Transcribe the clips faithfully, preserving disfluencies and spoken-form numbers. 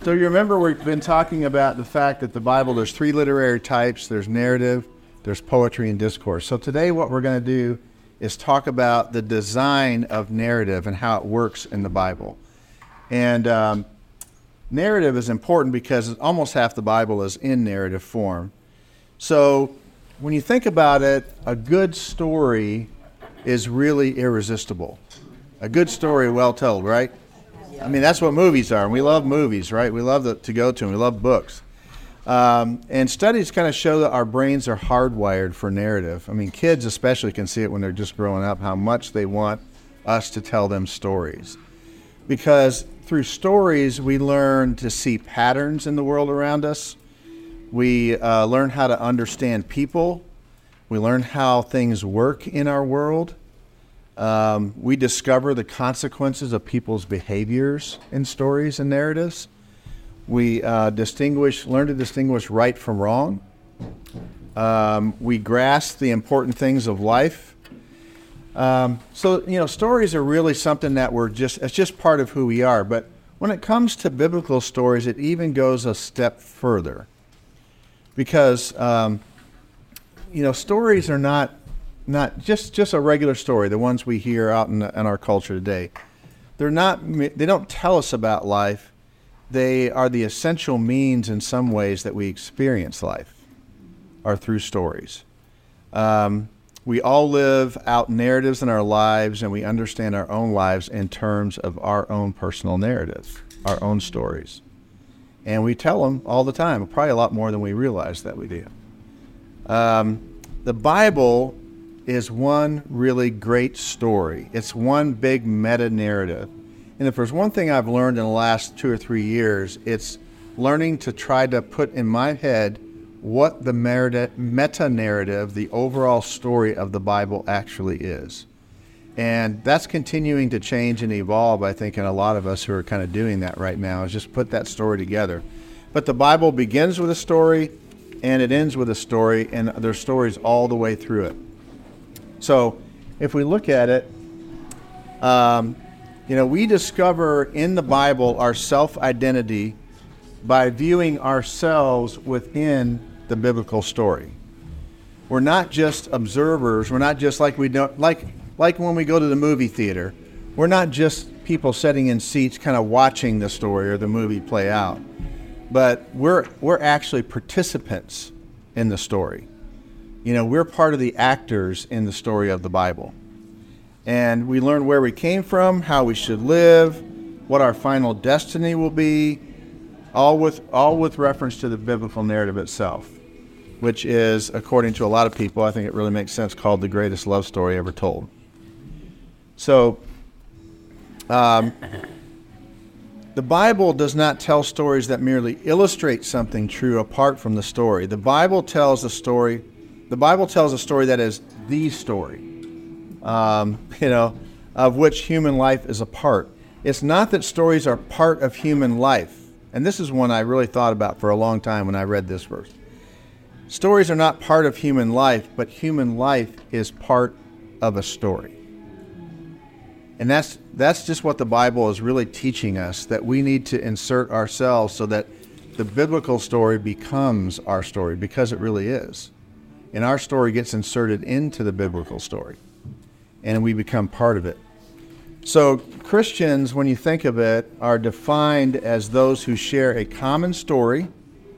So you remember we've been talking about the fact that the Bible, there's three literary types. There's narrative, there's poetry, and discourse. So today what we're going to do is talk about the design of narrative and how it works in the Bible. And um, narrative is important because almost half the Bible is in narrative form. So when you think about it, a good story is really irresistible. A good story well told, right? I mean, that's what movies are, and we love movies, right? We love the, to go to them. We love books. Um, and studies kind of show that our brains are hardwired for narrative. I mean, kids especially can see it when they're just growing up, how much they want us to tell them stories. Because through stories, we learn to see patterns in the world around us. We uh, learn how to understand people. We learn how things work in our world. Um, we discover the consequences of people's behaviors in stories and narratives. We uh, distinguish, learn to distinguish right from wrong. Um, we grasp the important things of life. Um, so, you know, stories are really something that we're just, it's just part of who we are. But when it comes to biblical stories, it even goes a step further. Because, um, you know, stories are not Not just, just a regular story, the ones we hear out in, in our culture today. They're not, they don't tell us about life. They are the essential means in some ways that we experience life, are through stories. Um, we all live out narratives in our lives, and we understand our own lives in terms of our own personal narratives, our own stories. And we tell them all the time, probably a lot more than we realize that we do. Um, the Bible is one really great story. It's one big meta-narrative. And if there's one thing I've learned in the last two or three years, it's learning to try to put in my head what the meta-narrative, the overall story of the Bible actually is. And that's continuing to change and evolve, I think, in a lot of us who are kind of doing that right now, is just put that story together. But the Bible begins with a story, and it ends with a story, and there's stories all the way through it. So if we look at it, um, you know, we discover in the Bible our self-identity by viewing ourselves within the biblical story. We're not just observers. We're not just like we don't like like when we go to the movie theater. We're not just people sitting in seats kind of watching the story or the movie play out. But we're we're actually participants in the story. You know, we're part of the actors in the story of the Bible. And we learn where we came from, how we should live, what our final destiny will be, all with all with reference to the biblical narrative itself, which is, according to a lot of people, I think it really makes sense, called the greatest love story ever told. So, um, the Bible does not tell stories that merely illustrate something true apart from the story. The Bible tells a story The Bible tells a story that is the story, um, you know, of which human life is a part. It's not that stories are part of human life. And this is one I really thought about for a long time when I read this verse. Stories are not part of human life, but human life is part of a story. And that's that's just what the Bible is really teaching us, that we need to insert ourselves so that the biblical story becomes our story, because it really is. And our story gets inserted into the biblical story, and we become part of it. So Christians, when you think of it, are defined as those who share a common story,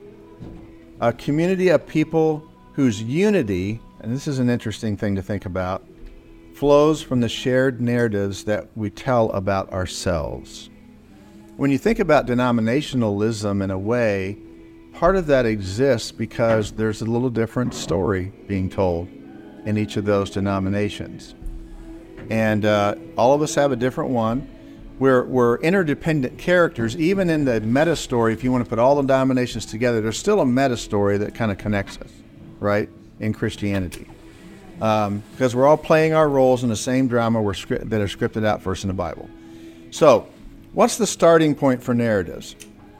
a community of people whose unity, and this is an interesting thing to think about, flows from the shared narratives that we tell about ourselves. When you think about denominationalism in a way, part of that exists because there's a little different story being told in each of those denominations. And uh, all of us have a different one. We're, we're interdependent characters. Even in the meta story, if you want to put all the denominations together, there's still a meta story that kind of connects us, right, in Christianity. Um, because we're all playing our roles in the same drama we're script, that are scripted out for us in the Bible. So, what's the starting point for narratives?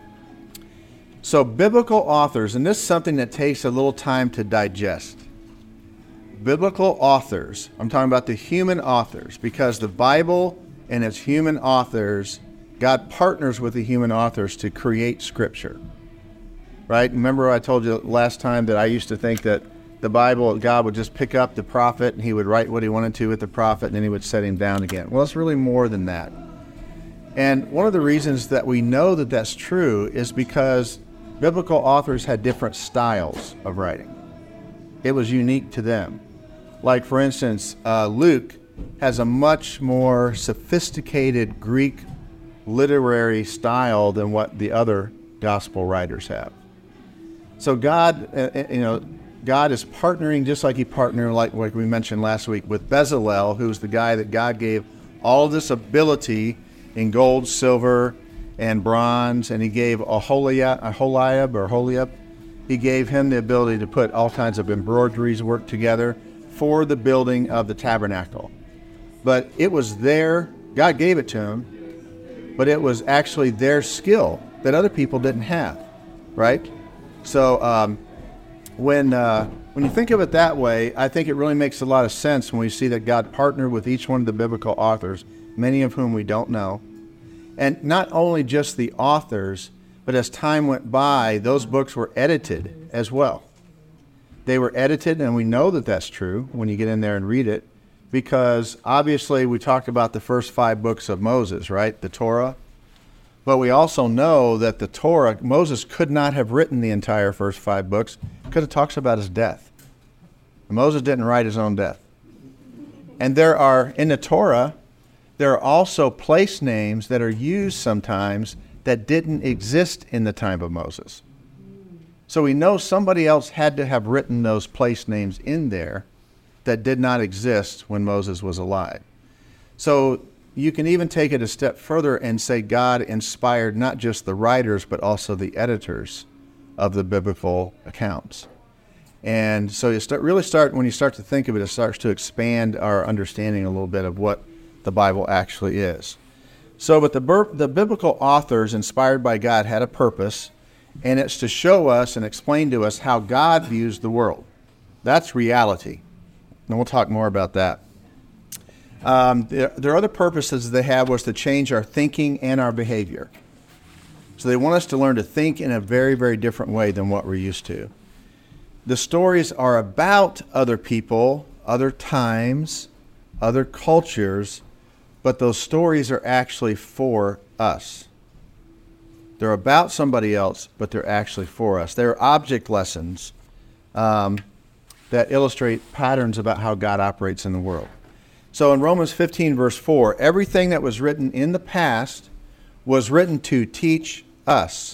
So biblical authors, and this is something that takes a little time to digest. Biblical authors, I'm talking about the human authors, because the Bible and its human authors God partners with the human authors to create Scripture, right? Remember I told you last time that I used to think that the Bible, God would just pick up the prophet and he would write what he wanted to with the prophet and then he would set him down again. Well, it's really more than that. And one of the reasons that we know that that's true is because biblical authors had different styles of writing. It was unique to them. Like, for instance, uh, Luke has a much more sophisticated Greek literary style than what the other gospel writers have. So God, uh, you know, God is partnering just like he partnered, like, like we mentioned last week, with Bezalel, who's the guy that God gave all of this ability in gold, silver, and bronze, and he gave Aholiab, Aholiab or Holiab, he gave him the ability to put all kinds of embroideries work together for the building of the tabernacle. But it was their, God gave it to him, but it was actually their skill that other people didn't have, right? So um, when uh, when you think of it that way, I think it really makes a lot of sense when we see that God partnered with each one of the biblical authors, many of whom we don't know. And not only just the authors, but as time went by, those books were edited as well. They were edited, and we know that that's true when you get in there and read it, because obviously we talked about the first five books of Moses, right? The Torah. But we also know that the Torah, Moses could not have written the entire first five books because it talks about his death. Moses didn't write his own death. And there are, in the Torah, there are also place names that are used sometimes that didn't exist in the time of Moses. So we know somebody else had to have written those place names in there that did not exist when Moses was alive. So you can even take it a step further and say God inspired not just the writers, but also the editors of the biblical accounts. And so you start really start, when you start to think of it, it starts to expand our understanding a little bit of what the Bible actually is. So, but the, the biblical authors inspired by God had a purpose, and it's to show us and explain to us how God views the world. That's reality. And we'll talk more about that. Um, there, their other purposes they have was to change our thinking and our behavior. So they want us to learn to think in a very, very different way than what we're used to. The stories are about other people, other times, other cultures, but those stories are actually for us. They're about somebody else, but they're actually for us. They're object lessons um, that illustrate patterns about how God operates in the world. So in Romans fifteen, verse four, everything that was written in the past was written to teach us,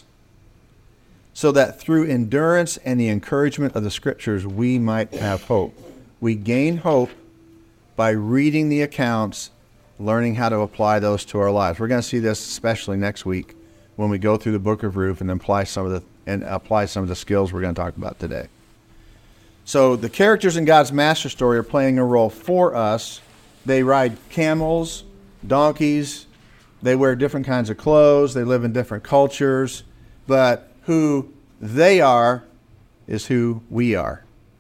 so that through endurance and the encouragement of the Scriptures we might have hope. We gain hope by reading the accounts, learning how to apply those to our lives. We're going to see this especially next week when we go through the book of Ruth and apply some of the and apply some of the skills we're going to talk about today. So the characters in God's master story are playing a role for us. They ride camels, donkeys, they wear different kinds of clothes, they live in different cultures, but who they are is who we are.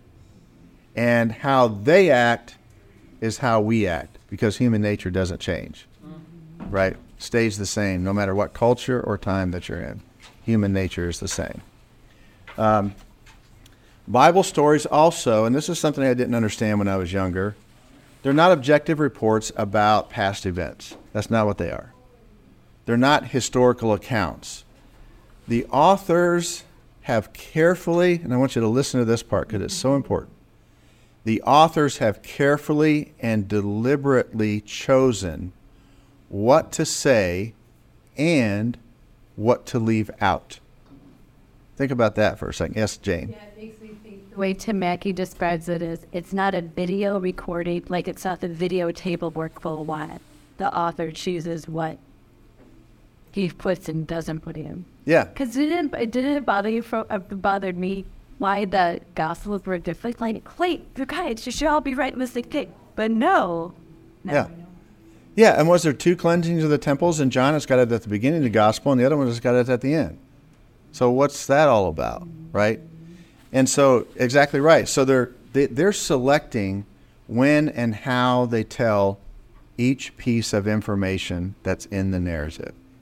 And how they act is how we act, because human nature doesn't change, right? Stays the same no matter what culture or time that you're in. Human nature is the same. Um, Bible stories also, and this is something I didn't understand when I was younger, they're not objective reports about past events. That's not what they are. They're not historical accounts. The authors have carefully, and I want you to listen to this part because it's so important. The authors have carefully and deliberately chosen what to say and what to leave out. Think about that for a second. Yes, Jane. Yeah, it makes me think the way Tim Mackey describes it is it's not a video recording, like it's not the video table-work full one. The author chooses what he puts and doesn't put in. Yeah. Because it didn't, it didn't bother you, for, uh, bothered me why the Gospels were different. Like, wait, you guys, you should all be writing the same thing. But no. no yeah. Yeah, and was there two cleansings of the temples? And John has got it at the beginning of the Gospel, and the other one has got it at the end. So what's that all about, right? And so, exactly right. So they're they, they're selecting when and how they tell each piece of information that's in the narrative.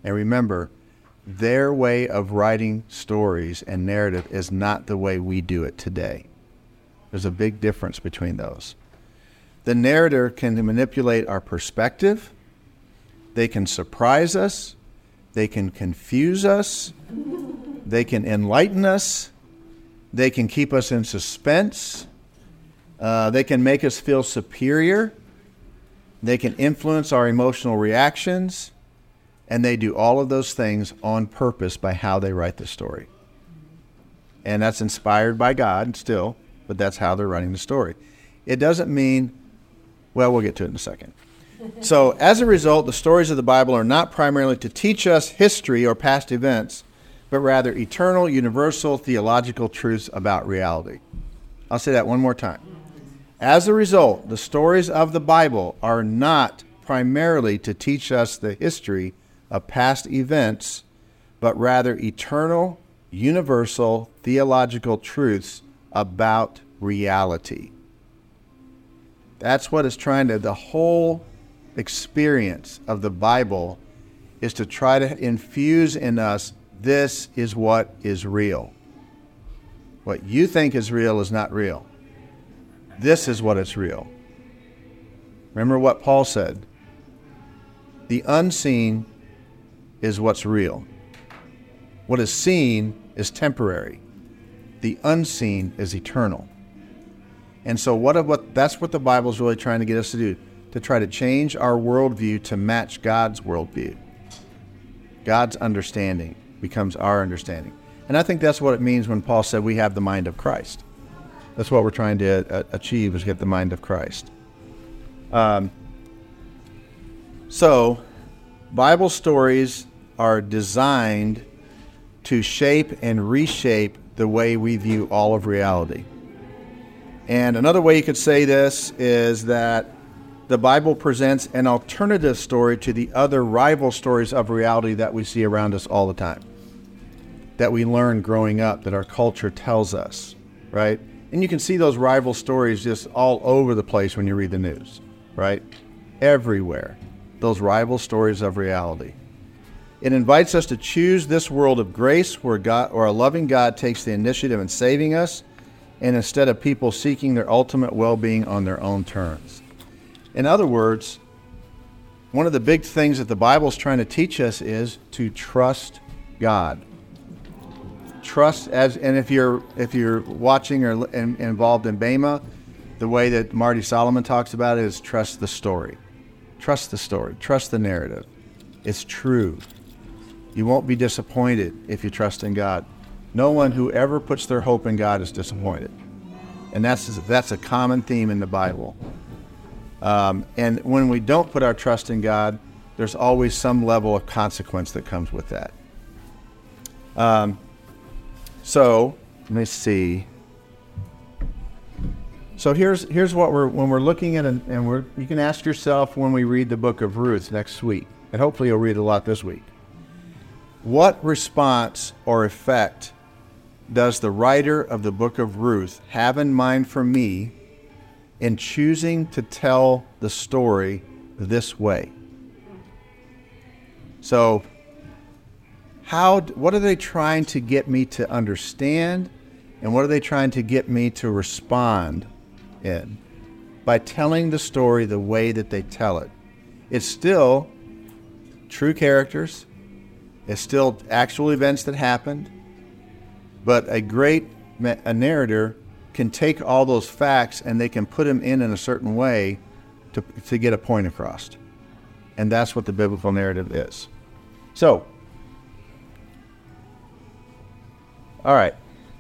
And remember, their way of writing stories and narrative is not the way we do it today. There's a big difference between those. The narrator can manipulate our perspective. They can surprise us. They can confuse us. They can enlighten us. They can keep us in suspense. Uh, they can make us feel superior. They can influence our emotional reactions. And they do all of those things on purpose by how they write the story. And that's inspired by God still, but that's how they're writing the story. It doesn't mean, well, we'll get to it in a second. So as a result, the stories of the Bible are not primarily to teach us history or past events, but rather eternal, universal, theological truths about reality. I'll say that one more time. As a result, the stories of the Bible are not primarily to teach us the history of past events, but rather eternal, universal, theological truths about reality. That's what it's trying to, the whole experience of the Bible is to try to infuse in us, this is what is real. What you think is real is not real. This is what is real. Remember what Paul said. The unseen is what's real. What is seen is temporary. The unseen is eternal. And so what, what that's what the Bible is really trying to get us to do, to try to change our worldview to match God's worldview. God's understanding becomes our understanding. And I think that's what it means when Paul said we have the mind of Christ. That's what we're trying to uh, achieve, is get the mind of Christ. Um, so, Bible stories are designed to shape and reshape the way we view all of reality. And another way you could say this is that the Bible presents an alternative story to the other rival stories of reality that we see around us all the time, that we learn growing up, that our culture tells us, right? And you can see those rival stories just all over the place when you read the news, right? Everywhere, those rival stories of reality. It invites us to choose this world of grace where God, or a loving God takes the initiative in saving us, and instead of people seeking their ultimate well-being on their own terms. In other words, one of the big things that the Bible is trying to teach us is to trust God. Trust, as and if you're if you're watching or in, involved in Bema, the way that Marty Solomon talks about it is trust the story. Trust the story. Trust the narrative. It's true. You won't be disappointed if you trust in God. No one who ever puts their hope in God is disappointed. And that's that's a common theme in the Bible. Um, and when we don't put our trust in God, there's always some level of consequence that comes with that. Um, so, let me see. So here's here's what we're when we're looking at, an, and we're you can ask yourself when we read the book of Ruth next week, and hopefully you'll read a lot this week. What response or effect does the writer of the book of Ruth have in mind for me in choosing to tell the story this way? So, how? What are they trying to get me to understand, and what are they trying to get me to respond in by telling the story the way that they tell it? It's still true characters. It's still actual events that happened, but a great a narrator can take all those facts and they can put them in in a certain way to to get a point across. And that's what the biblical narrative is. So, all right.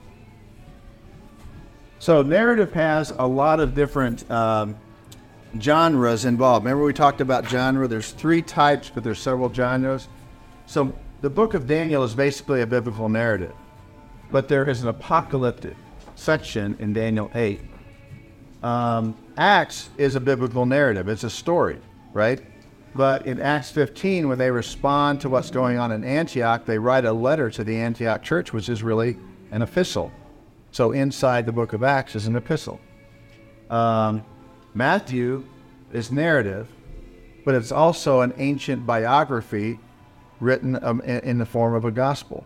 So narrative has a lot of different um, genres involved. Remember we talked about genre? There's three types, but there's several genres. So the book of Daniel is basically a biblical narrative, but there is an apocalyptic section in Daniel eight. Um, Acts is a biblical narrative. It's a story, right? But in Acts fifteen, when they respond to what's going on in Antioch, they write a letter to the Antioch church, which is really an epistle. So inside the book of Acts is an epistle. Um, Matthew is narrative, but it's also an ancient biography written um, in, in the form of a gospel.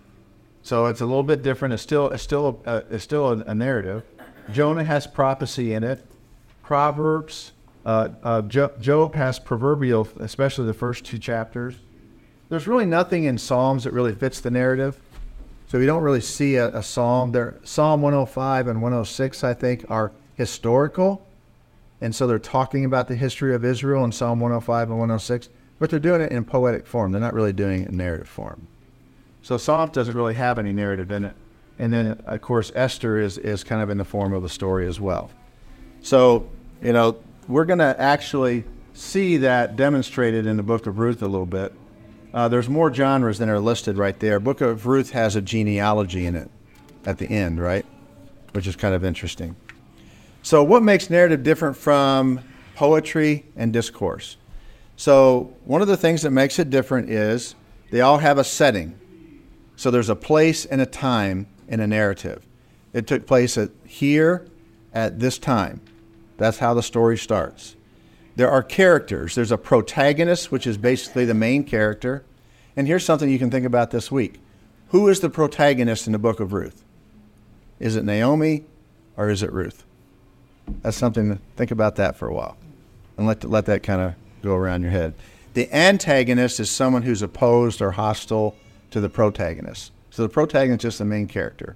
So it's a little bit different. It's still it's still a, it's still a, a narrative. Jonah has prophecy in it. Proverbs, uh, uh, jo- Job has proverbial, especially the first two chapters. There's really nothing in Psalms that really fits the narrative. So we don't really see a, a psalm there. Psalm one oh five and one oh six, I think, are historical. And so they're talking about the history of Israel in Psalm one oh five and one oh six, but they're doing it in poetic form. They're not really doing it in narrative form. So Psalm doesn't really have any narrative in it. And then, of course, Esther is, is kind of in the form of a story as well. So, you know, we're going to actually see that demonstrated in the book of Ruth a little bit. Uh, there's more genres than are listed right there. Book of Ruth has a genealogy in it at the end, right? Which is kind of interesting. So what makes narrative different from poetry and discourse? So one of the things that makes it different is they all have a setting. So there's a place and a time in a narrative. It took place at here at this time. That's how the story starts. There are characters. There's a protagonist, which is basically the main character. And here's something you can think about this week. Who is the protagonist in the book of Ruth? Is it Naomi or is it Ruth? That's something to think about that for a while. And let, let that kind of go around your head. The antagonist is someone who's opposed or hostile to the protagonist. So the protagonist is just the main character.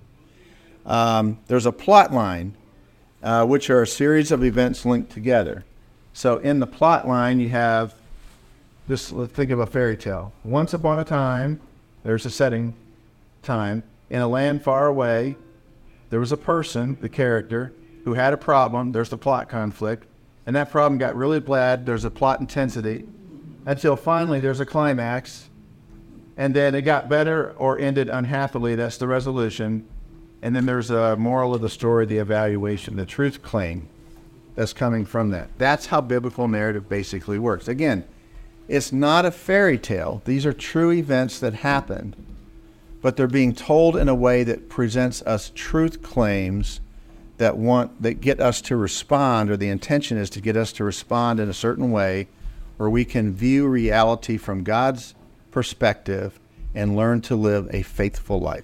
Um, there's a plot line, uh, which are a series of events linked together. So in the plot line, you have this, let's think of a fairy tale. Once upon a time, there's a setting, time, in a land far away, there was a person, the character, who had a problem. There's the plot conflict. And that problem got really bad. There's a plot intensity until finally there's a climax. And then it got better or ended unhappily. That's the resolution. And then there's a moral of the story, the evaluation, the truth claim that's coming from that. That's how biblical narrative basically works. Again, it's not a fairy tale. These are true events that happened, but they're being told in a way that presents us truth claims that want that get us to respond, or the intention is to get us to respond in a certain way where we can view reality from God's perspective and learn to live a faithful life.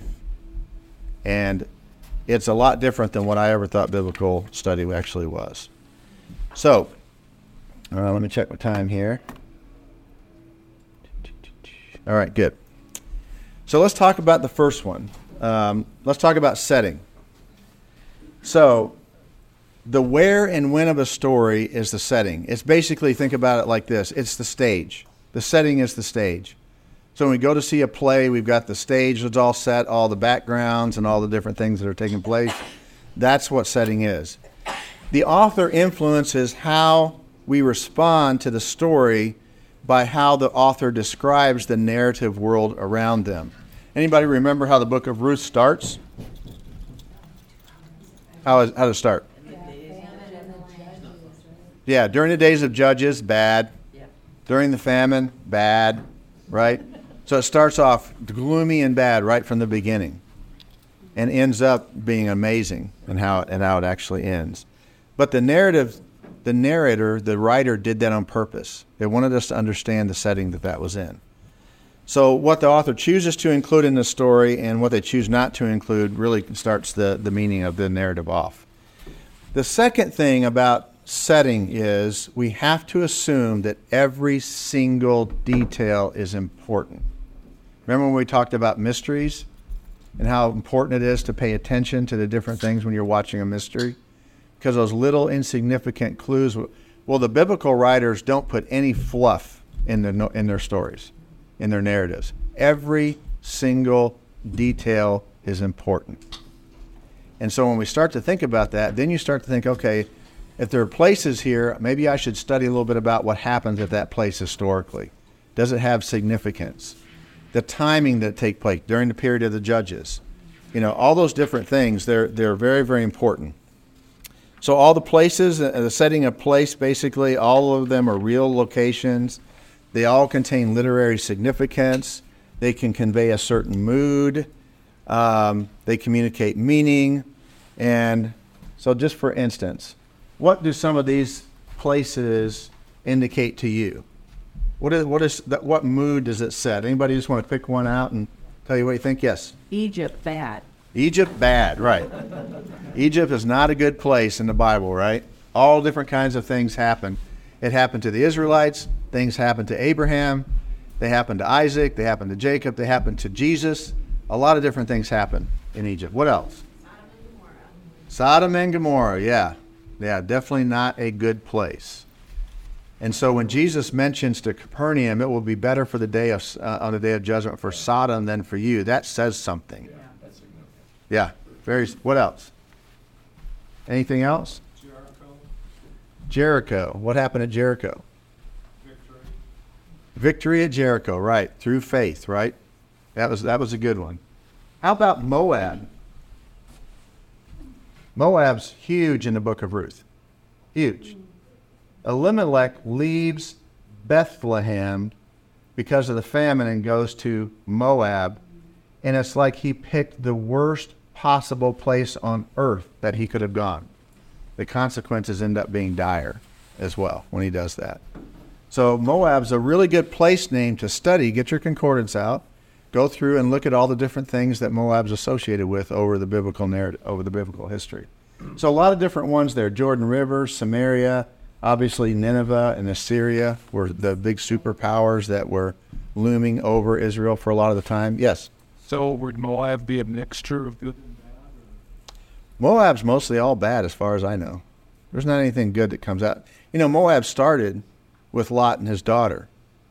And it's a lot different than what I ever thought biblical study actually was. So, uh, let me check my time here. All right, good. So let's talk about the first one. Um, let's talk about setting. So the where and when of a story is the setting. It's basically, think about it like this. It's the stage. The setting is the stage. So when we go to see a play, we've got the stage that's all set, all the backgrounds and all the different things that are taking place. That's what setting is. The author influences how we respond to the story by how the author describes the narrative world around them. Anybody remember how the book of Ruth starts? How, is, how does it start? Yeah, during the days of Judges, bad. During the famine, bad, right? So it starts off gloomy and bad right from the beginning and ends up being amazing in how it, and how it actually ends. But the narrative, the narrator, the writer did that on purpose. They wanted us to understand the setting that that was in. So what the author chooses to include in the story and what they choose not to include really starts the, the meaning of the narrative off. The second thing about setting is we have to assume that every single detail is important. Remember when we talked about mysteries and how important it is to pay attention to the different things when you're watching a mystery? Because those little insignificant clues, well, the biblical writers don't put any fluff in their, in their stories, in their narratives. Every single detail is important. And so when we start to think about that, then you start to think, okay, if there are places here, maybe I should study a little bit about what happens at that place historically. Does it have significance? The timing that take place during the period of the Judges. You know, all those different things, they're they're very, very important. So all the places, uh, the setting of place, basically, all of them are real locations. They all contain literary significance. They can convey a certain mood. Um, they communicate meaning. And so just for instance, what do some of these places indicate to you? What is what is that? What mood does it set? Anybody just want to pick one out and tell you what you think? Yes. Egypt bad. Egypt bad, right? Egypt is not a good place in the Bible, right? All different kinds of things happen. It happened to the Israelites. Things happened to Abraham. They happened to Isaac. They happened to Jacob. They happened to Jesus. A lot of different things happen in Egypt. What else? Sodom and Gomorrah. Sodom and Gomorrah, yeah. Yeah, definitely not a good place. And so when Jesus mentions to Capernaum, it will be better for the day of uh, on the day of judgment for Sodom than for you. That says something. Yeah, that's significant. Yeah, very. What else? Anything else? Jericho, Jericho. What happened at Jericho? victory. Victory at Jericho, right? Through faith, right? That was that was a good one. How about Moab? Moab's huge in the book of Ruth. Huge. Elimelech leaves Bethlehem because of the famine and goes to Moab. And it's like he picked the worst possible place on earth that he could have gone. The consequences end up being dire as well when he does that. So Moab's a really good place name to study. Get your concordance out. Go through and look at all the different things that Moab's associated with over the biblical narrative, over the biblical history. So a lot of different ones there. Jordan River, Samaria, obviously Nineveh and Assyria were the big superpowers that were looming over Israel for a lot of the time. Yes? So would Moab be a mixture of good and bad? Or? Moab's mostly all bad as far as I know. There's not anything good that comes out. You know, Moab started with Lot and his daughter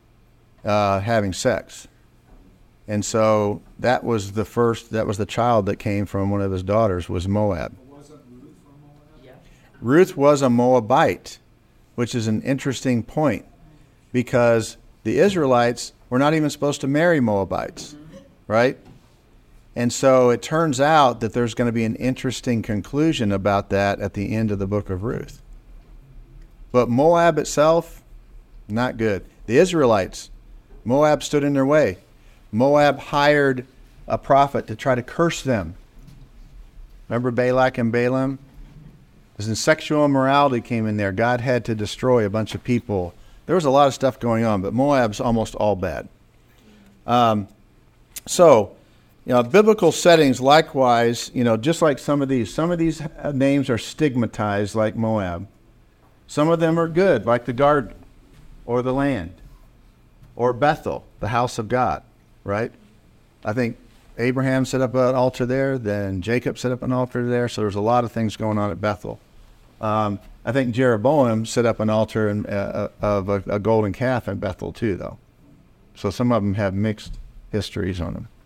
uh, having sex. And so that was the first, that was the child that came from one of his daughters was Moab. Wasn't Ruth from Moab? Yeah. Ruth was a Moabite, which is an interesting point because the Israelites were not even supposed to marry Moabites, right? And so it turns out that there's going to be an interesting conclusion about that at the end of the book of Ruth. But Moab itself, not good. The Israelites, Moab stood in their way. Moab hired a prophet to try to curse them. Remember Balak and Balaam? As in sexual immorality came in there. God had to destroy a bunch of people. There was a lot of stuff going on, but Moab's almost all bad. Um, so, you know, biblical settings likewise, you know, just like some of these, some of these names are stigmatized like Moab. Some of them are good, like the garden or the land or Bethel, the house of God, right? I think Abraham set up an altar there, then Jacob set up an altar there, so there's a lot of things going on at Bethel. Um, I think Jeroboam set up an altar in, uh, of a, a golden calf in Bethel too, though. So some of them have mixed histories on them.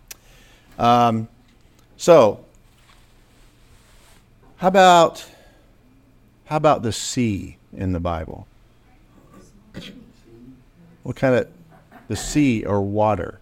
Um, so, how about how about the sea in the Bible? What kind of the sea or water?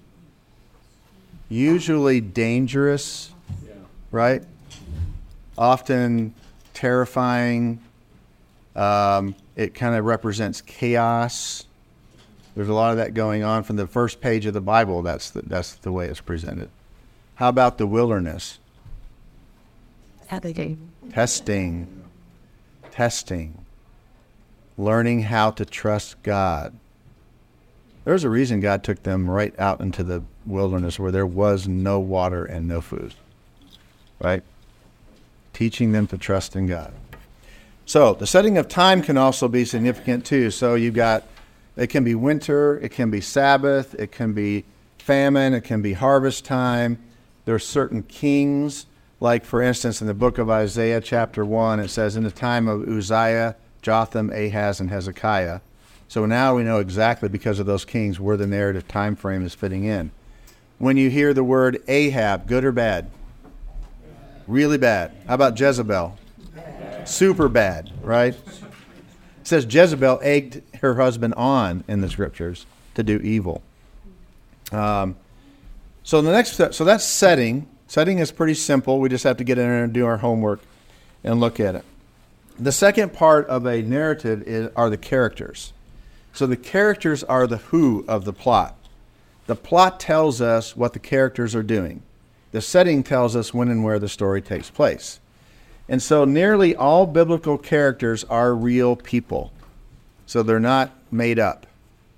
Usually dangerous, Yeah. right? Often terrifying. Um, it kind of represents chaos. There's a lot of that going on from the first page of the Bible. That's the, that's the way it's presented. How about the wilderness? Testing. Testing. Testing. Learning how to trust God. There's a reason God took them right out into the wilderness where there was no water and no food. Right? Teaching them to trust in God. So the setting of time can also be significant too. So you've got, it can be winter, it can be Sabbath, it can be famine, it can be harvest time. There are certain kings, like for instance in the book of Isaiah chapter one, it says in the time of Uzziah, Jotham, Ahaz, and Hezekiah. So now we know exactly because of those kings where the narrative time frame is fitting in. When you hear the word Ahab, good or bad? Really bad. How about Jezebel? Super bad, right? It says Jezebel egged her husband on in the scriptures to do evil. Um, so the next, so that's setting. Setting is pretty simple. We just have to get in there and do our homework and look at it. The second part of a narrative is, are the characters. So the characters are the who of the plot. The plot tells us what the characters are doing. The setting tells us when and where the story takes place. And so nearly all biblical characters are real people. So they're not made up.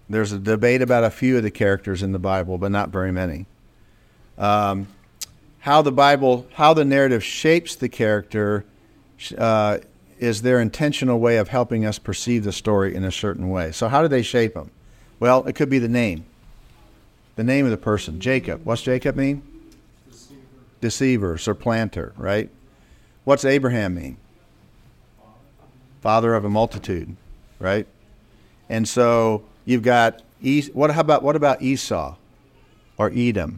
There's a debate about a few of the characters in the Bible, but not very many. Um, how the Bible, how the narrative shapes the character uh, is their intentional way of helping us perceive the story in a certain way. So how do they shape them? Well, it could be the name. The name of the person. Jacob. What's Jacob mean? Deceiver. Deceiver, supplanter, right? What's Abraham mean? Father of a multitude, right? And so you've got, es- what, how about, what about Esau or Edom?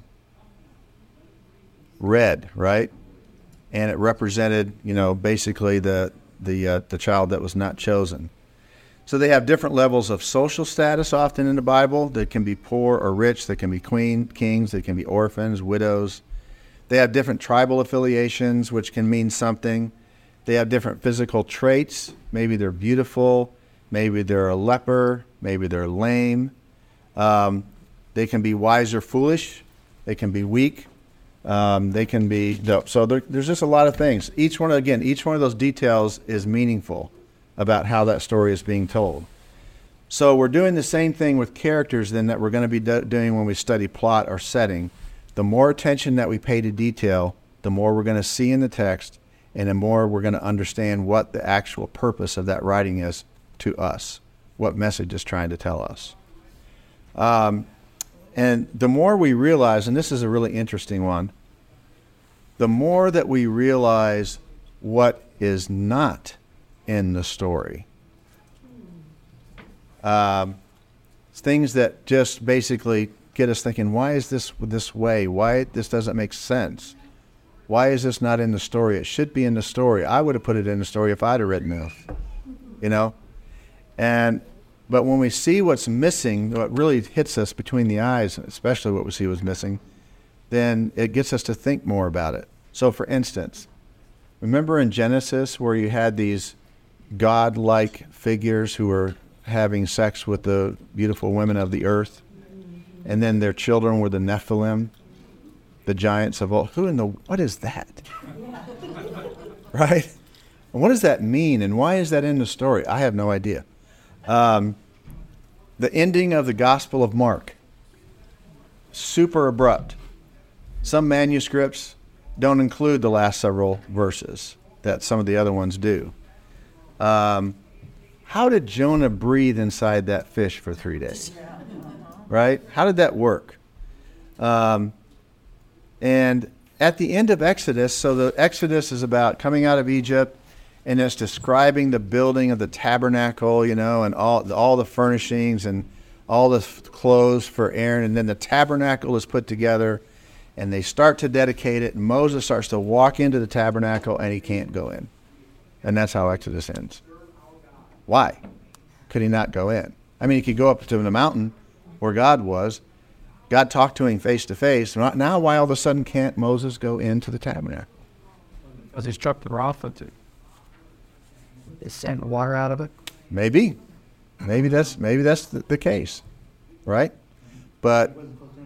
Red, right? And it represented, you know, basically the the uh, the child that was not chosen. So they have different levels of social status often in the Bible. They can be poor or rich. They can be queen, kings. They can be orphans, widows. They have different tribal affiliations, which can mean something. They have different physical traits. Maybe they're beautiful. Maybe they're a leper. Maybe they're lame. Um, they can be wise or foolish. They can be weak. Um, they can be, so there, there's just a lot of things. Each one, again, each one of those details is meaningful about how that story is being told. So we're doing the same thing with characters then that we're going to be do- doing when we study plot or setting. The more attention that we pay to detail, the more we're going to see in the text, and the more we're going to understand what the actual purpose of that writing is to us, what message is trying to tell us. Um, And the more we realize, and this is a really interesting one, the more that we realize what is not in the story. Um, things that just basically get us thinking, why is this this way? Why this doesn't make sense? Why is this not in the story? It should be in the story. I would have put it in the story if I'd have written it, you know? And But when we see what's missing, what really hits us between the eyes, especially what we see was missing, then it gets us to think more about it. So for instance, remember in Genesis where you had these God-like figures who were having sex with the beautiful women of the earth, and then their children were the Nephilim, the giants of old. Who in the, what is that? Right? And what does that mean, and why is that in the story? I have no idea. Um, the ending of the Gospel of Mark, super abrupt. Some manuscripts don't include the last several verses that some of the other ones do. Um, how did Jonah breathe inside that fish for three days? Right? How did that work? Um, and at the end of Exodus, so the Exodus is about coming out of Egypt, and it's describing the building of the tabernacle, you know, and all all the furnishings and all the f- clothes for Aaron. And then the tabernacle is put together, and they start to dedicate it. And Moses starts to walk into the tabernacle, and he can't go in. And that's how Exodus ends. Why could he not go in? I mean, he could go up to the mountain where God was. God talked to him face to face. Now, why all of a sudden can't Moses go into the tabernacle? Because he struck the rock with it. They sent water out of it. Maybe, maybe that's maybe that's the, the case, right? But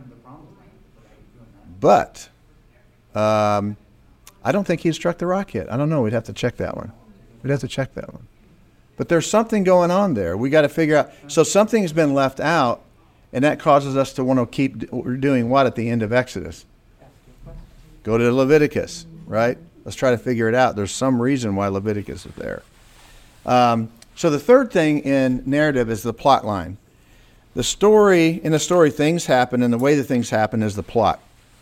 but um, I don't think he struck the rock yet. I don't know. We'd have to check that one. We'd have to check that one. But there's something going on there. We got to figure out. So something has been left out, and that causes us to want to keep doing what at the end of Exodus? Go to Leviticus, right? Let's try to figure it out. There's some reason why Leviticus is there. Um, so the third thing in narrative is the plot line. The story, in the story, things happen, and the way that things happen is the plot.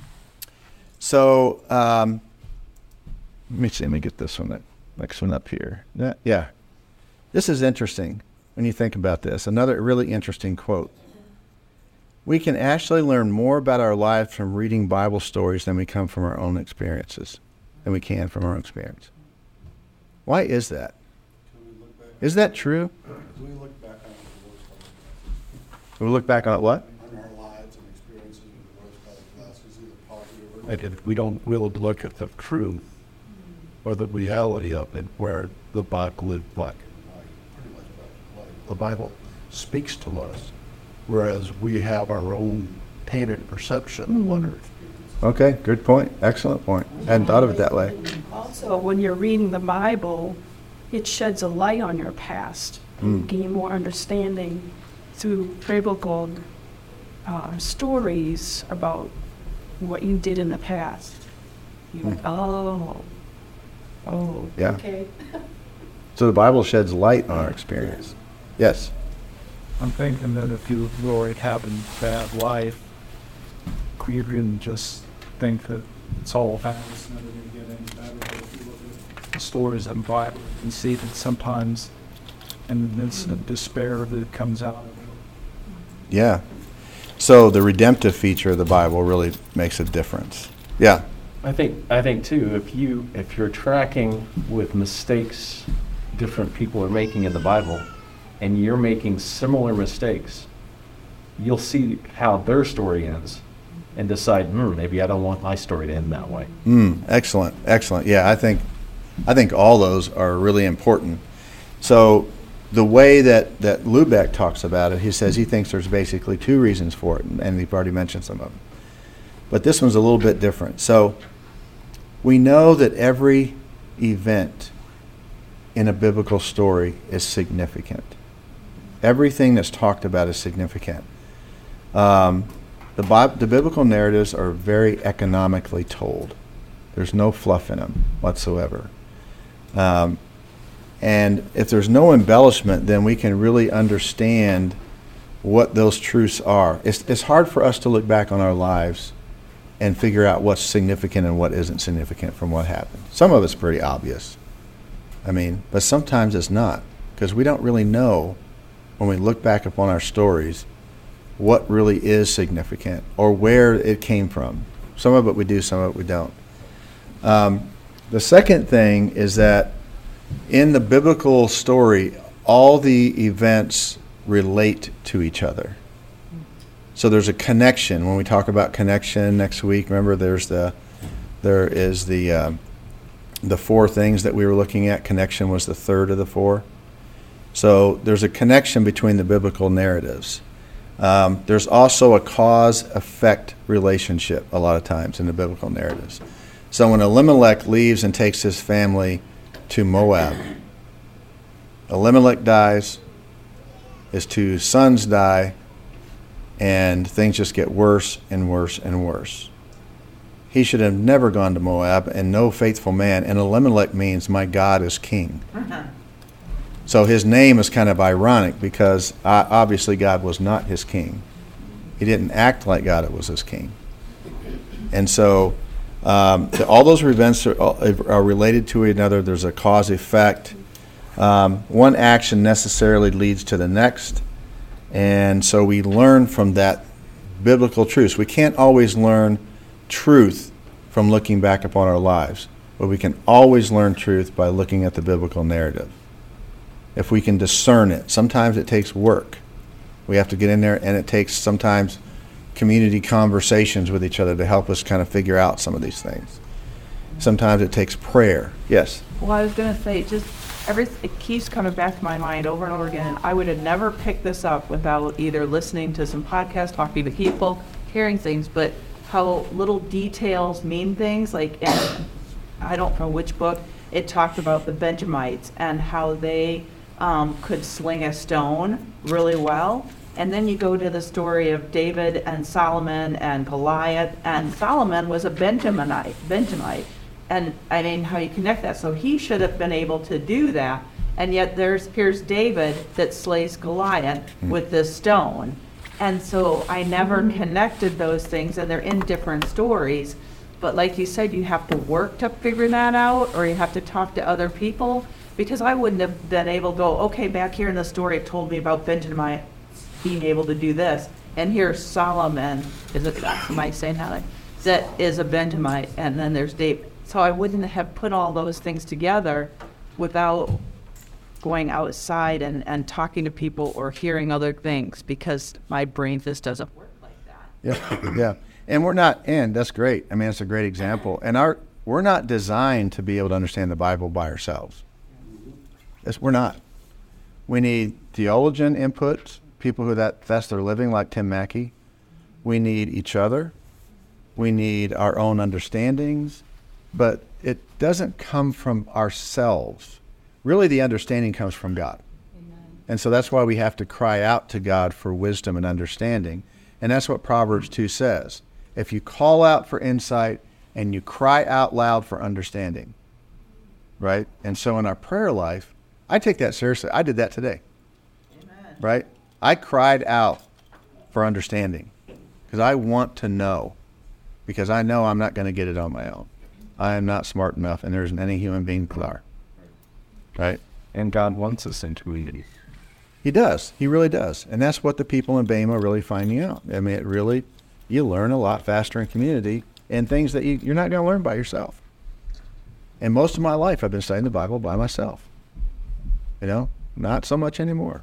So um, let me see. Let me get this one, that next one up here. Yeah, yeah. This is interesting when you think about this. Another really interesting quote. We can actually learn more about our lives from reading Bible stories than we come from our own experiences, than we can from our own experience. Why is that? Is that true? We look back on the worst We look back on it what? on our lives and experiences with the rose colored glasses, either positive or And if we don't really look at the truth or the reality of it, where the Bible is like, pretty much like the Bible speaks to us, whereas we have our own tainted perception. Wonder. Okay, good point. Excellent point. Hadn't thought of it that way. Also, when you're reading the Bible, it sheds a light on your past. You gain more understanding through biblical uh, stories about what you did in the past. You went, oh, oh, Yeah. okay. So the Bible sheds light on our experience. Yes. I'm thinking that if you've already had a bad life, you can just think that it's all bad. It's never going to get any better. But if you look at the stories of the Bible, you can see that sometimes in the midst of despair that comes out of it. Yeah. So the redemptive feature of the Bible really makes a difference. Yeah. I think I think too, if you if you're tracking with mistakes different people are making in the Bible, and you're making similar mistakes, you'll see how their story ends and decide, hmm, maybe I don't want my story to end that way. Mm, excellent. Excellent. Yeah, I think I think all those are really important. So the way that, that Lubeck talks about it, he says he thinks there's basically two reasons for it, and, and we've already mentioned some of them. But this one's a little bit different. So we know that every event in a biblical story is significant. Everything that's talked about is significant. Um, the, Bi- the biblical narratives are very economically told. There's no fluff in them whatsoever. Um, and if there's no embellishment, then we can really understand what those truths are. It's, it's hard for us to look back on our lives and figure out what's significant and what isn't significant from what happened. Some of it's pretty obvious. I mean, but sometimes it's not, because we don't really know when we look back upon our stories what really is significant or where it came from. Some of it we do, some of it we don't. Um, the second thing is that in the biblical story, all the events relate to each other. So there's a connection. When we talk about connection next week, remember there's the there is the um, the four things that we were looking at. Connection was the third of the four. So there's a connection between the biblical narratives. Um, there's also a cause-effect relationship a lot of times in the biblical narratives. So when Elimelech leaves and takes his family to Moab, Elimelech dies, his two sons die, and things just get worse and worse and worse. He should have never gone to Moab, and no faithful man. And Elimelech means my God is king. Uh-huh. So his name is kind of ironic because uh, obviously God was not his king. He didn't act like God was his king. And so um, the, all those events are, are related to another. There's a cause effect. Um, one action necessarily leads to the next. And so we learn from that biblical truth. We can't always learn truth from looking back upon our lives, but we can always learn truth by looking at the biblical narrative. If we can discern it. Sometimes it takes work. We have to get in there, and it takes sometimes community conversations with each other to help us kind of figure out some of these things. Sometimes it takes prayer. Yes? Well, I was going to say, just every it keeps coming back to my mind over and over again. I would have never picked this up without either listening to some podcasts, talking to people, hearing things, but how little details mean things. Like, and I don't know which book, it talked about the Benjamites and how they um, could sling a stone really well. And then you go to the story of David and Solomon and Goliath, and Solomon was a Benjaminite, Benjamite. And I mean, how you connect that. So he should have been able to do that. And yet there's here's David that slays Goliath mm. with this stone. And so I never mm. connected those things, and they're in different stories. But like you said, you have to work to figure that out, or you have to talk to other people. Because I wouldn't have been able to go, okay, back here in the story it told me about Benjamin being able to do this. And here's Solomon, is it, am I saying how, that is a Benjamite, and then there's David. So I wouldn't have put all those things together without going outside and, and talking to people or hearing other things, because my brain just doesn't work like that. Yeah, yeah. And we're not, and that's great. I mean, it's a great example. And our we're not designed to be able to understand the Bible by ourselves. It's, we're not. We need theologian input, people who that, that's their living, like Tim Mackey. We need each other. We need our own understandings. But it doesn't come from ourselves. Really, the understanding comes from God. Amen. And so that's why we have to cry out to God for wisdom and understanding. And that's what Proverbs two says. If you call out for insight and you cry out loud for understanding, right? And so in our prayer life, I take that seriously. I did that today. Amen. Right? I cried out for understanding because I want to know, because I know I'm not going to get it on my own. I am not smart enough, and there isn't any human being that are. Right? And God wants us into unity. He does. He really does. And that's what the people in Bema are really finding out. I mean, it really, you learn a lot faster in community and things that you, you're not going to learn by yourself. And most of my life, I've been studying the Bible by myself. You know, not so much anymore.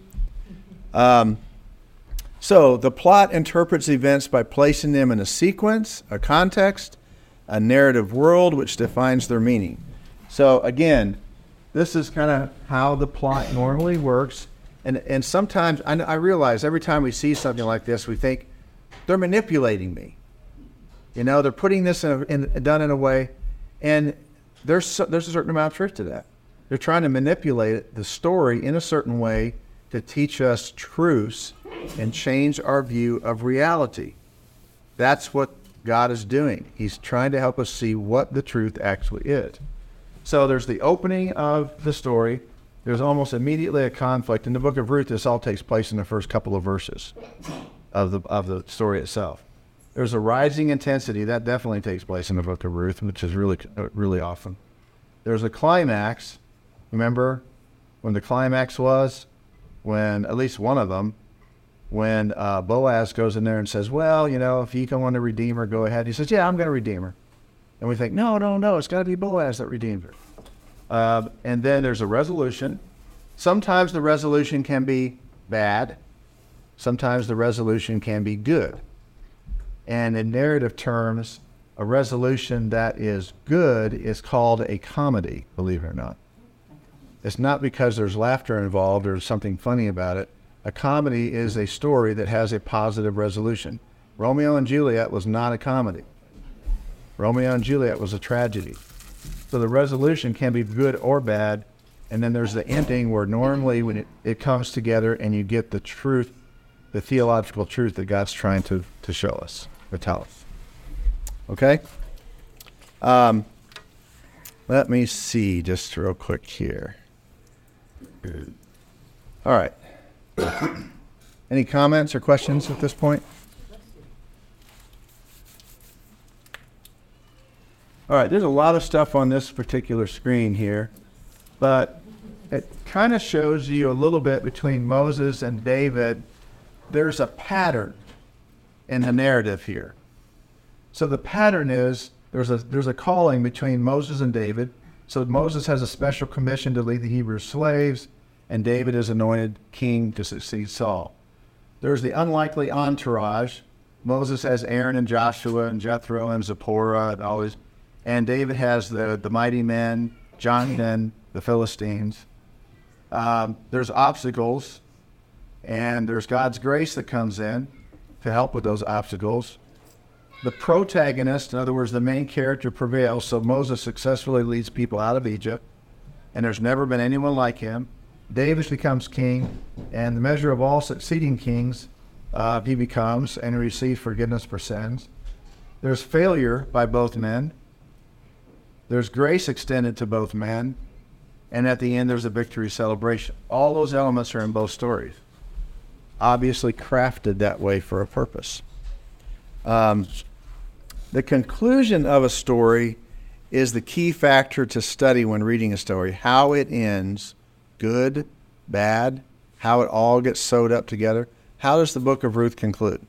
Um, so the plot interprets events by placing them in a sequence, a context, a narrative world which defines their meaning. So again, this is kind of how the plot normally works. And and sometimes, I, I realize every time we see something like this, we think, they're manipulating me. You know, they're putting this in, a, in done in a way, and there's so, there's a certain amount of truth to that. They're trying to manipulate the story in a certain way to teach us truths and change our view of reality. That's what God is doing. He's trying to help us see what the truth actually is. So there's the opening of the story. There's almost immediately a conflict. In the book of Ruth, this all takes place in the first couple of verses of the of the story itself. There's a rising intensity. That definitely takes place in the book of Ruth, which is really, really often. There's a climax. Remember when the climax was? When, at least one of them, when uh, Boaz goes in there and says, well, you know, if you don't want to redeem her, go ahead. He says, yeah, I'm going to redeem her. And we think, no, no, no, it's got to be Boaz that redeemed her. Uh, and then there's a resolution. Sometimes the resolution can be bad. Sometimes the resolution can be good. And in narrative terms, a resolution that is good is called a comedy, believe it or not. It's not because there's laughter involved or something funny about it. A comedy is a story that has a positive resolution. Romeo and Juliet was not a comedy. Romeo and Juliet was a tragedy. So the resolution can be good or bad, and then there's the ending where normally when it, it comes together and you get the truth, the theological truth that God's trying to, to show us, or tell us. Okay? Um, let me see just real quick here. All right. Any comments or questions at this point? All right, there's a lot of stuff on this particular screen here, but it kind of shows you a little bit between Moses and David. There's a pattern in the narrative here. So the pattern is there's a there's a calling between Moses and David. So Moses has a special commission to lead the Hebrew slaves, and David is anointed king to succeed Saul. There's the unlikely entourage. Moses has Aaron and Joshua and Jethro and Zipporah and all these. And David has the, the mighty men, Jonathan, the Philistines. Um, there's obstacles, and there's God's grace that comes in to help with those obstacles. The protagonist, in other words, the main character, prevails. So Moses successfully leads people out of Egypt, and there's never been anyone like him. David becomes king, and the measure of all succeeding kings uh, he becomes, and he receives forgiveness for sins. There's failure by both men. There's grace extended to both men, and at the end there's a victory celebration. All those elements are in both stories, obviously crafted that way for a purpose. Um, the conclusion of a story is the key factor to study when reading a story. How it ends, good, bad, how it all gets sewed up together. How does the book of Ruth conclude?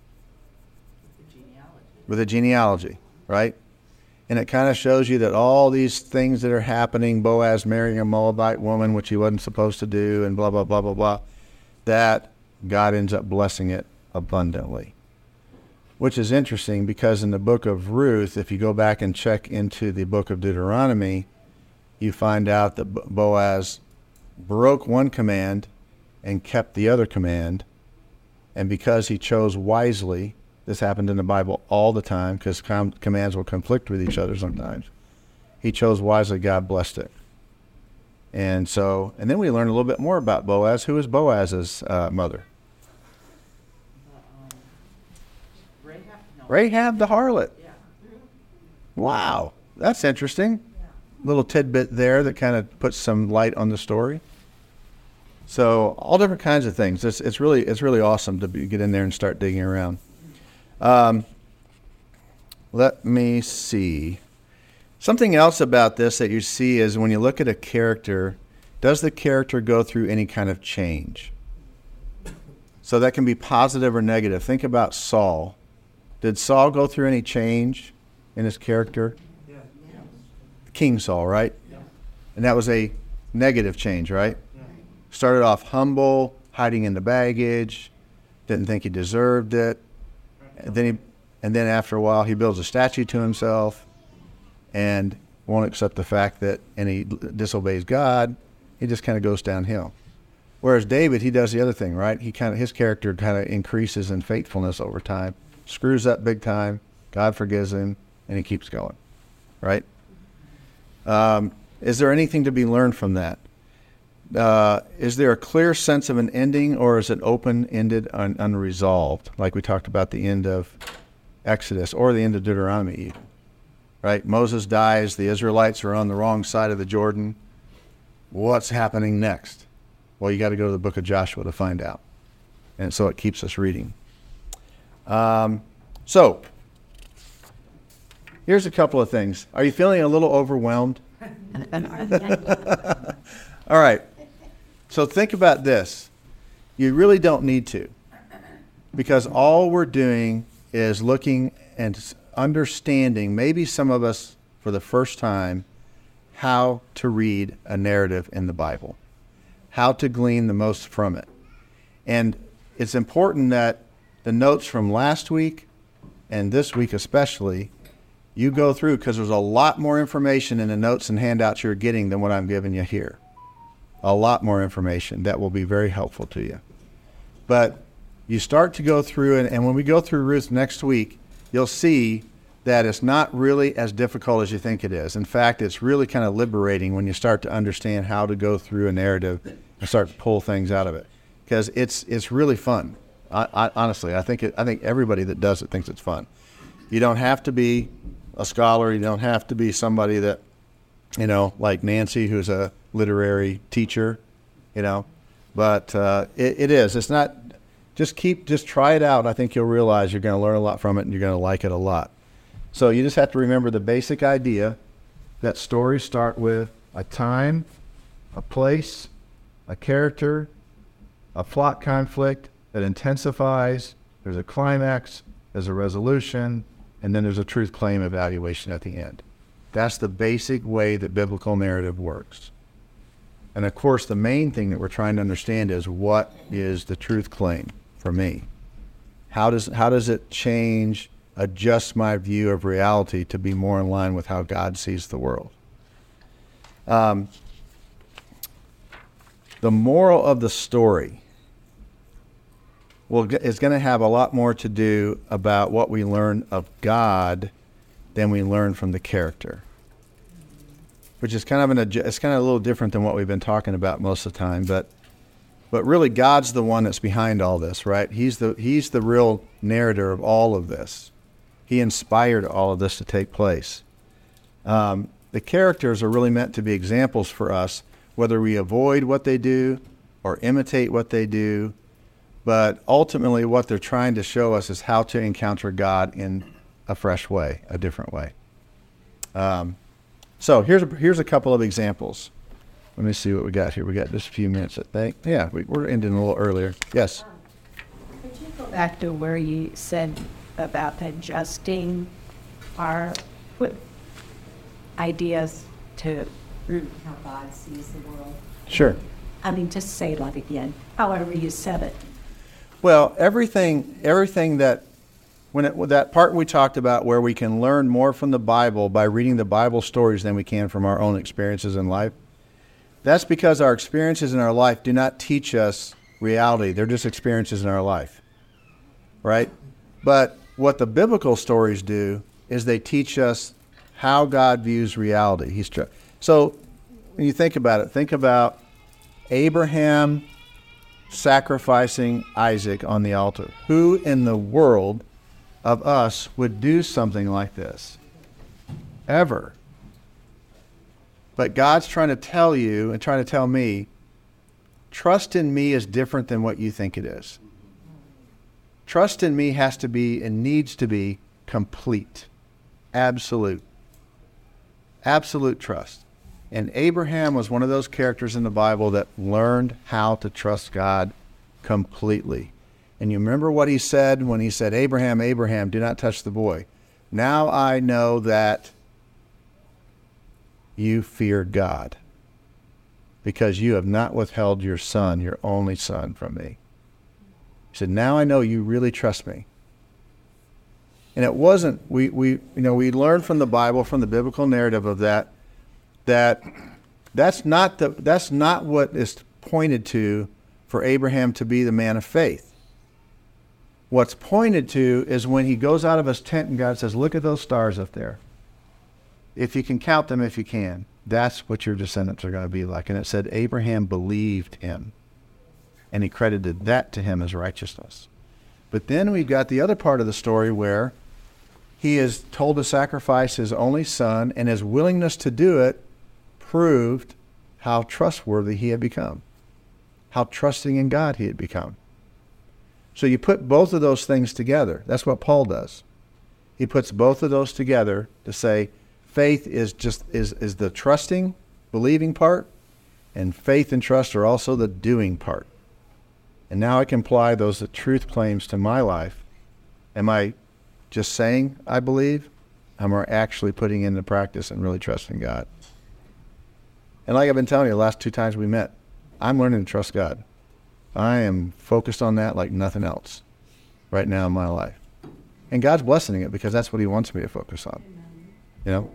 With a genealogy, right? And it kind of shows you that all these things that are happening, Boaz marrying a Moabite woman, which he wasn't supposed to do, and blah, blah, blah, blah, blah, that God ends up blessing it abundantly. Which is interesting because in the book of Ruth, if you go back and check into the book of Deuteronomy, you find out that Boaz broke one command and kept the other command. And because he chose wisely, this happened in the Bible all the time because com- commands will conflict with each other sometimes. He chose wisely, God blessed it. And so, and then we learn a little bit more about Boaz. Who is Boaz's uh, mother? Rahab the harlot. Wow, that's interesting. Little tidbit there that kind of puts some light on the story. So all different kinds of things. It's it's really it's really awesome to be, get in there and start digging around. Um, let me see. Something else about this that you see is when you look at a character, does the character go through any kind of change? So that can be positive or negative. Think about Saul. Did Saul go through any change in his character? Yeah. King Saul, right? Yeah. And that was a negative change, right? Yeah. Started off humble, hiding in the baggage, didn't think he deserved it. And then he, and then after a while, he builds a statue to himself and won't accept the fact that, and he disobeys God. He just kind of goes downhill. Whereas David, he does the other thing, right? He kind of, his character kind of increases in faithfulness over time, screws up big time, God forgives him, and he keeps going, right? Um, is there anything to be learned from that? Uh, is there a clear sense of an ending, or is it open-ended and unresolved, like we talked about the end of Exodus or the end of Deuteronomy even, right? Moses dies, the Israelites are on the wrong side of the Jordan. What's happening next? Well, you got to go to the book of Joshua to find out. And so it keeps us reading. Um, so, here's a couple of things. Are you feeling a little overwhelmed? All right. So think about this. You really don't need to, because all we're doing is looking and understanding, maybe some of us for the first time, how to read a narrative in the Bible, how to glean the most from it. And it's important that the notes from last week and this week especially, you go through, because there's a lot more information in the notes and handouts you're getting than what I'm giving you here. A lot more information that will be very helpful to you. But you start to go through, and, and when we go through Ruth next week, you'll see that it's not really as difficult as you think it is. In fact, it's really kind of liberating when you start to understand how to go through a narrative and start to pull things out of it, because it's it's really fun. I, I, honestly, I think it, I think everybody that does it thinks it's fun. You don't have to be a scholar. You don't have to be somebody that, you know, like Nancy, who's a literary teacher, you know. But uh, it, it is. It's not. Just keep. Just try it out. I think you'll realize you're going to learn a lot from it, and you're going to like it a lot. So you just have to remember the basic idea that stories start with a time, a place, a character, a plot conflict that intensifies, there's a climax, there's a resolution, and then there's a truth claim evaluation at the end. That's the basic way that biblical narrative works. And of course, the main thing that we're trying to understand is, what is the truth claim for me? How does how does it change, adjust my view of reality to be more in line with how God sees the world? Um, the moral of the story will, is going to have a lot more to do about what we learn of God than we learn from the character, which is kind of an it's kind of a little different than what we've been talking about most of the time. But but really, God's the one that's behind all this, right? He's the he's the real narrator of all of this. He inspired all of this to take place. Um, the characters are really meant to be examples for us, whether we avoid what they do or imitate what they do. But ultimately, what they're trying to show us is how to encounter God in a fresh way, a different way. Um, so here's a, here's a couple of examples. Let me see what we got here. We got just a few minutes, I think. Yeah, we, we're ending a little earlier. Yes? Um, could you go back to where you said about adjusting our ideas to how God sees the world? Sure. I mean, just say that again, however you said it. Well, everything everything that when it, that part we talked about where we can learn more from the Bible by reading the Bible stories than we can from our own experiences in life, that's because our experiences in our life do not teach us reality. They're just experiences in our life, right? But what the biblical stories do is they teach us how God views reality. He's tr- so when you think about it, think about Abraham sacrificing Isaac on the altar. Who in the world of us would do something like this? Ever. But God's trying to tell you and trying to tell me, trust in me is different than what you think it is. Trust in me has to be and needs to be complete. Absolute. Absolute trust. And Abraham was one of those characters in the Bible that learned how to trust God completely. And you remember what he said when he said, Abraham, Abraham, do not touch the boy. Now I know that you feared God, because you have not withheld your son, your only son, from me. He said, now I know you really trust me. And it wasn't, we, we you know, we learned from the Bible, from the biblical narrative of that, that that's not the that's not what is pointed to for Abraham to be the man of faith. What's pointed to is when he goes out of his tent and God says, look at those stars up there. If you can count them, if you can, that's what your descendants are going to be like. And it said Abraham believed him, and he credited that to him as righteousness. But then we've got the other part of the story where he is told to sacrifice his only son, and his willingness to do it proved how trustworthy he had become, how trusting in God he had become. So you put both of those things together. That's what Paul does. He puts both of those together to say faith is just is, is the trusting, believing part, and faith and trust are also the doing part. And now I can apply those truth claims to my life. Am I just saying I believe? Am I actually putting into practice and really trusting God? And like I've been telling you the last two times we met, I'm learning to trust God. I am focused on that like nothing else right now in my life. And God's blessing it because that's what he wants me to focus on. You know?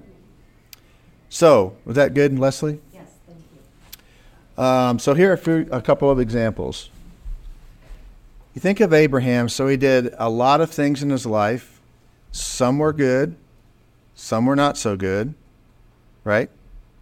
So, was that good, Leslie? Yes, thank you. Um, so here are a, few, a couple of examples. You think of Abraham, so he did a lot of things in his life. Some were good, some were not so good, right?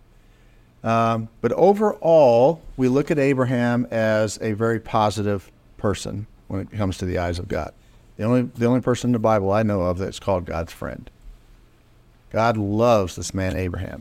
Um, but overall, we look at Abraham as a very positive person when it comes to the eyes of God. The only, the only person in the Bible I know of that's called God's friend. God loves this man Abraham.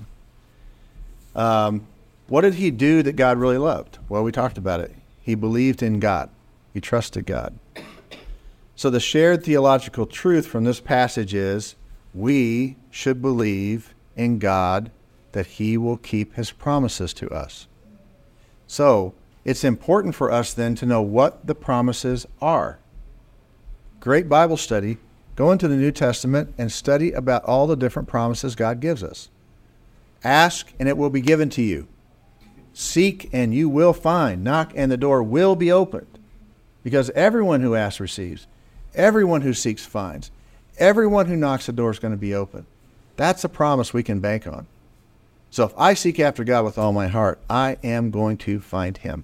Um, what did he do that God really loved? Well, we talked about it. He believed in God. He trusted God. So the shared theological truth from this passage is we should believe in God that he will keep his promises to us. So it's important for us then to know what the promises are. Great Bible study. Go into the New Testament and study about all the different promises God gives us. Ask and it will be given to you. Seek and you will find. Knock and the door will be opened. Because everyone who asks receives. Everyone who seeks finds. Everyone who knocks, the door is going to be open. That's a promise we can bank on. So if I seek after God with all my heart, I am going to find him.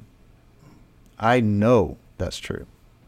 I know that's true.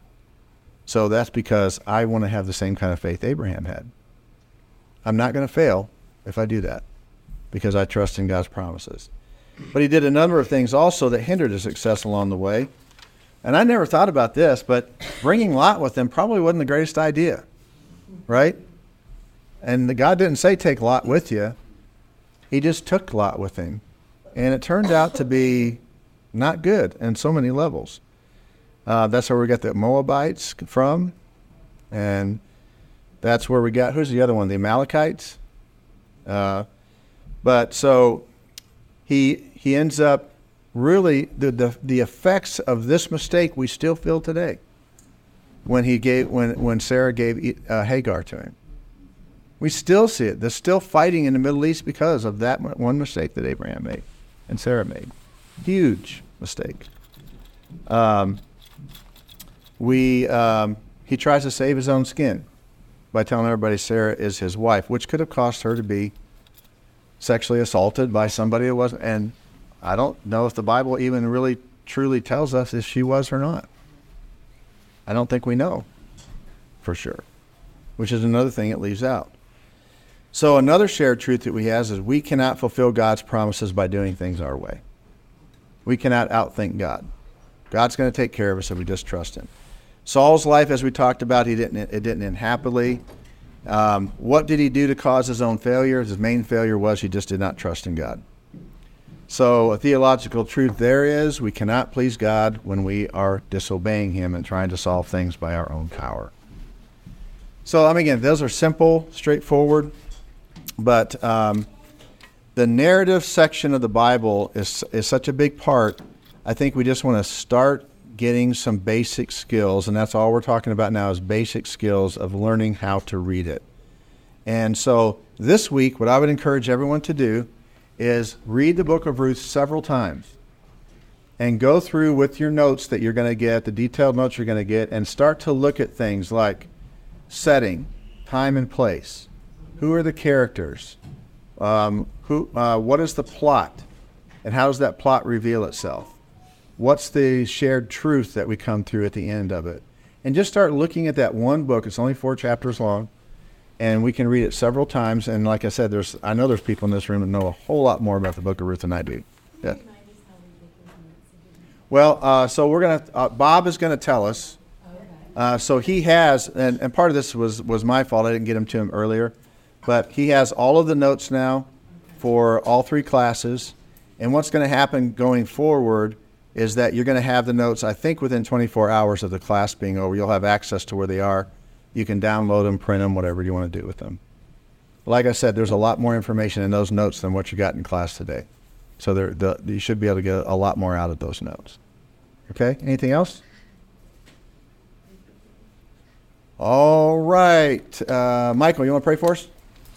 So that's because I want to have the same kind of faith Abraham had. I'm not going to fail if I do that because I trust in God's promises. But he did a number of things also that hindered his success along the way. And I never thought about this, but bringing Lot with him probably wasn't the greatest idea, right? And the God didn't say take Lot with you. He just took Lot with him. And it turned out to be not good in so many levels. Uh, that's where we got the Moabites from. And that's where we got, who's the other one? The Amalekites. Uh, but so he he ends up really, the, the the effects of this mistake we still feel today when he gave when, when Sarah gave uh, Hagar to him. We still see it. There's still fighting in the Middle East because of that one mistake that Abraham made and Sarah made. Huge mistake. Um, we um, he tries to save his own skin by telling everybody Sarah is his wife, which could have caused her to be sexually assaulted by somebody who wasn't. And I don't know if the Bible even really truly tells us if she was or not. I don't think we know for sure, which is another thing it leaves out. So another shared truth that we have is we cannot fulfill God's promises by doing things our way. We cannot outthink God. God's going to take care of us if we just trust him. Saul's life, as we talked about, he didn't. It didn't end happily. Um, what did he do to cause his own failure? His main failure was he just did not trust in God. So a theological truth there is we cannot please God when we are disobeying him and trying to solve things by our own power. So, I mean, again, those are simple, straightforward, but um, the narrative section of the Bible is is such a big part. I think we just want to start getting some basic skills, and that's all we're talking about now is basic skills of learning how to read it. And so this week, what I would encourage everyone to do is read the book of Ruth several times and go through with your notes that you're going to get, the detailed notes you're going to get, and start to look at things like setting, time and place. Who are the characters? Um, who? Uh, what is the plot? And how does that plot reveal itself? What's the shared truth that we come through at the end of it? And just start looking at that one book. It's only four chapters long, and we can read it several times. And like I said, there's I know there's people in this room that know a whole lot more about the book of Ruth than I do. Yeah. Well, uh, so we're gonna. Uh, Bob is gonna tell us. Uh, so he has, and, and part of this was was my fault. I didn't get him to him earlier, but he has all of the notes now for all three classes. And what's going to happen going forward is that you're going to have the notes, I think, within twenty-four hours of the class being over. You'll have access to where they are. You can download them, print them, whatever you want to do with them. Like I said, there's a lot more information in those notes than what you got in class today. So there, the, you should be able to get a lot more out of those notes. Okay, anything else? All right. Uh, Michael, you want to pray for us?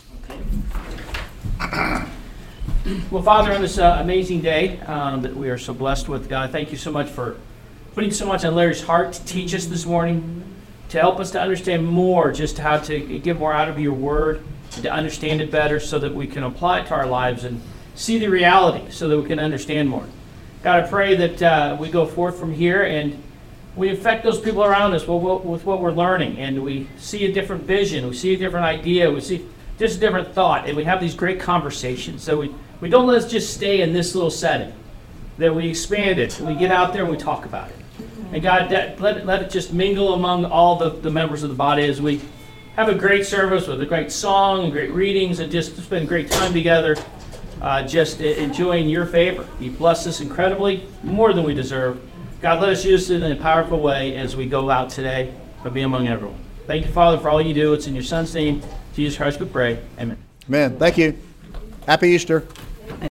Well, Father, on this uh, amazing day um, that we are so blessed with, God, thank you so much for putting so much on Larry's heart to teach us this morning, to help us to understand more just how to get more out of your word, and to understand it better so that we can apply it to our lives and see the reality so that we can understand more. God, I pray that uh, we go forth from here and we affect those people around us with, with what we're learning, and we see a different vision, we see a different idea, we see just a different thought, and we have these great conversations. So we, we don't let us just stay in this little setting, that we expand it, and we get out there and we talk about it. And God, that, let, it, let it just mingle among all the, the members of the body as we have a great service with a great song and great readings and just spend great time together, uh, just enjoying your favor. You bless us incredibly, more than we deserve. God, let us use it in a powerful way as we go out today, but be among everyone. Thank you, Father, for all you do. It's in your Son's name, Jesus Christ, we pray. Amen. Amen. Thank you. Happy Easter.